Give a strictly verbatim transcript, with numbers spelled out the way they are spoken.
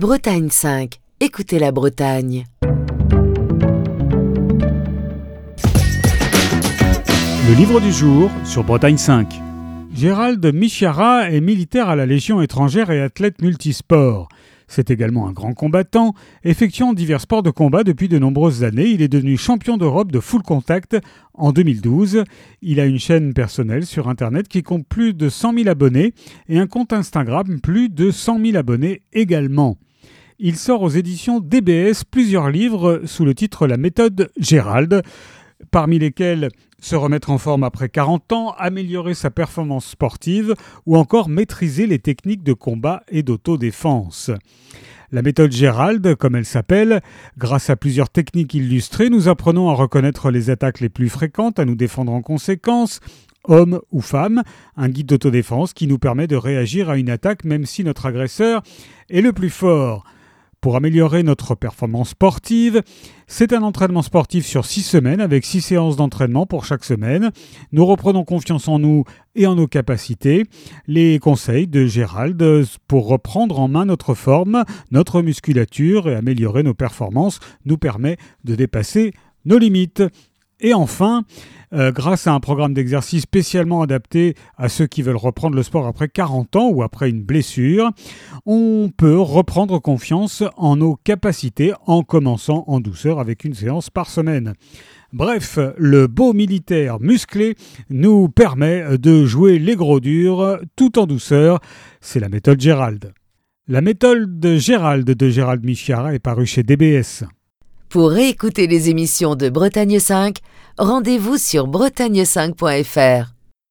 Bretagne cinq. Écoutez la Bretagne. Le livre du jour sur Bretagne cinq. Gérald Michiara est militaire à la Légion étrangère et athlète multisport. C'est également un grand combattant, effectuant divers sports de combat depuis de nombreuses années. Il est devenu champion d'Europe de full contact en deux mille douze. Il a une chaîne personnelle sur Internet qui compte plus de cent mille abonnés et un compte Instagram plus de cent mille abonnés également. Il sort aux éditions D B S plusieurs livres sous le titre La méthode Gérald, parmi lesquels se remettre en forme après quarante ans, améliorer sa performance sportive ou encore maîtriser les techniques de combat et d'autodéfense. La méthode Gérald, comme elle s'appelle, grâce à plusieurs techniques illustrées, nous apprenons à reconnaître les attaques les plus fréquentes, à nous défendre en conséquence, homme ou femme, un guide d'autodéfense qui nous permet de réagir à une attaque même si notre agresseur est le plus fort. Pour améliorer notre performance sportive, c'est un entraînement sportif sur six semaines avec six séances d'entraînement pour chaque semaine. Nous reprenons confiance en nous et en nos capacités. Les conseils de Gérald pour reprendre en main notre forme, notre musculature et améliorer nos performances nous permet de dépasser nos limites. Et enfin, euh, grâce à un programme d'exercice spécialement adapté à ceux qui veulent reprendre le sport après quarante ans ou après une blessure, on peut reprendre confiance en nos capacités en commençant en douceur avec une séance par semaine. Bref, le beau militaire musclé nous permet de jouer les gros durs tout en douceur. C'est la méthode Gérald. La méthode Gérald de Gérald Michiara est parue chez D B S. Pour réécouter les émissions de Bretagne cinq, rendez-vous sur bretagne cinq point f r.